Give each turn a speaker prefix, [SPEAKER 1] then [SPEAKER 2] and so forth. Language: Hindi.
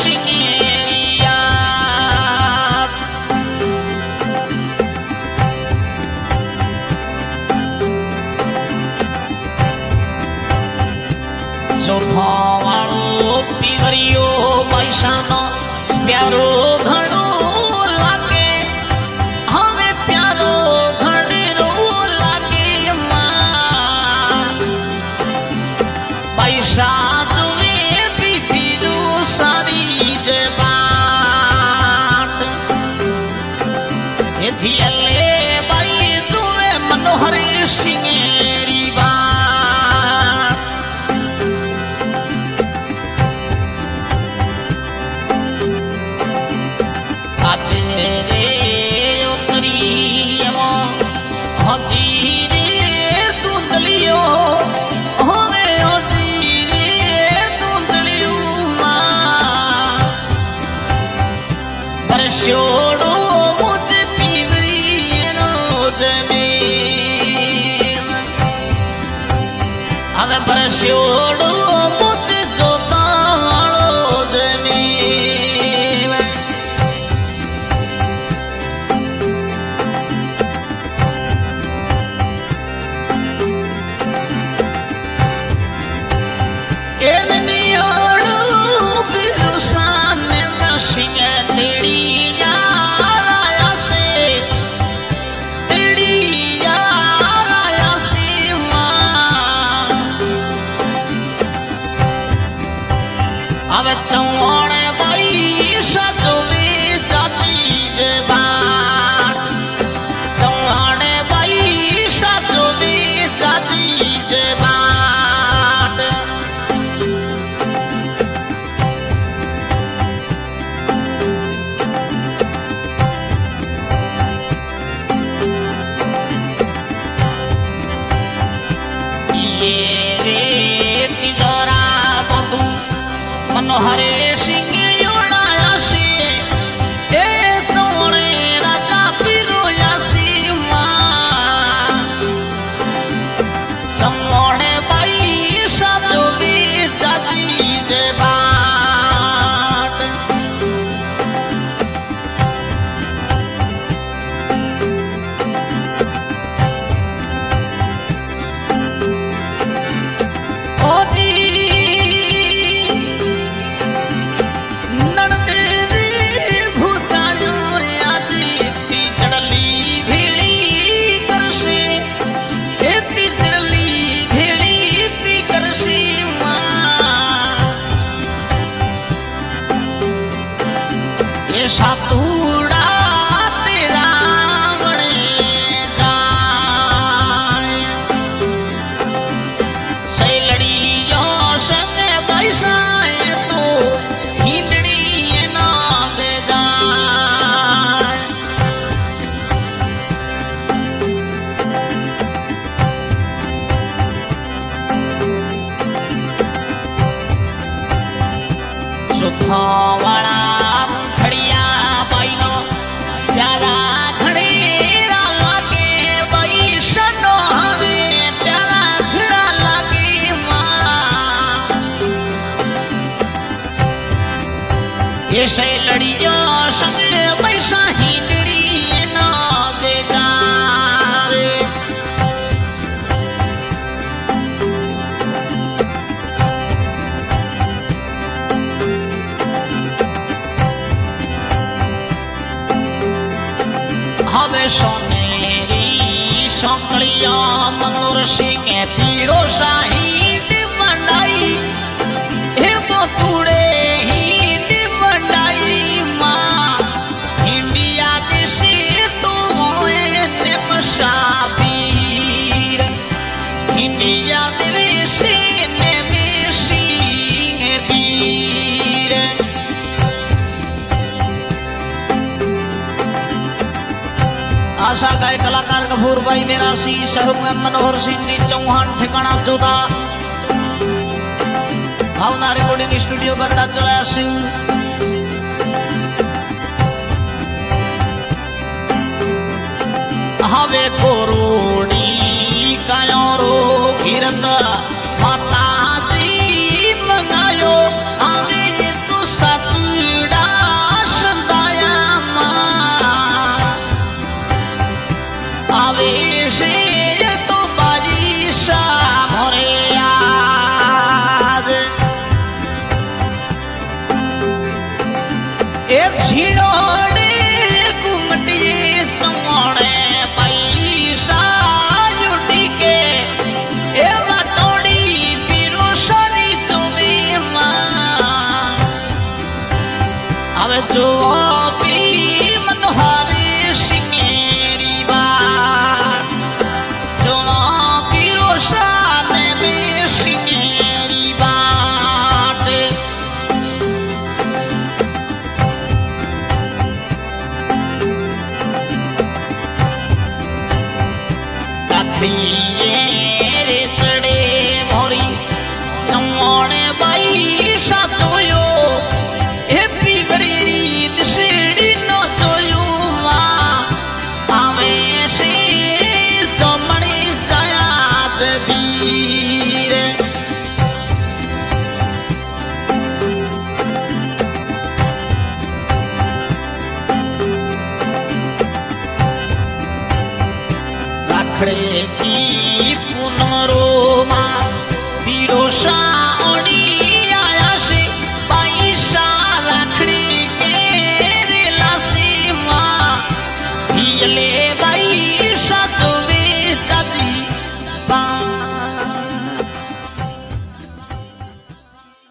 [SPEAKER 1] सिंगेरिया सोफावाळो पीवरियो पैसानो प्यारो घणो लागे हवे प्यारो घणो लागे मां पैसा जुए बीबीरू सारी जबान एथी अले बाई जुए मनोहर सिंगेरी छोड़ो मुझे पीवरियो जमीन अबे पर छोड़ो मुझे जोता वालो जमीन एनियोड़ो बिरुसान नशिंग तेरी चौड़े बाई सजोवे जाती जबान चौड़े बाई सजोवे जाती जबान ये रे तिजोरा बधू मनोहरे सिंह योड़ाया से ए चौड़े राजा पिरोया सी मां समोड़े बाई सजोवी जाती जबान ओ जी सातूड़ा तेरा बने जाए सैलड़ियों संग बैसाए तो हिंदड़ी ना ले जाए सुखावाड़ा प्यारा घड़ेरा लागे बाई सनो हमें प्यारा घड़ा लागे मां ये से लड़ियों संग पैसा हिंदड़ी ना दे जावे हवे सोनेरी सौकड़िया मनोहर सिंह पीरो शाही मंडाई हे बोतुड़े ही मंडाई मां इंडिया देशी तो होए निमशाबीर इंडिया देशी सिंह बीर आशा गाय कलाकार गफूर भाई मेरा सी सहयोग में मनोहर सिंह चौहान ठिकाना जोधा भावना रिकॉर्डिंग स्टूडियो बरड़ा चलाया सिंह हवे कोरोड़ी कायोरो गिरत माता जी मंगायो हवे तो सत ढूंढिए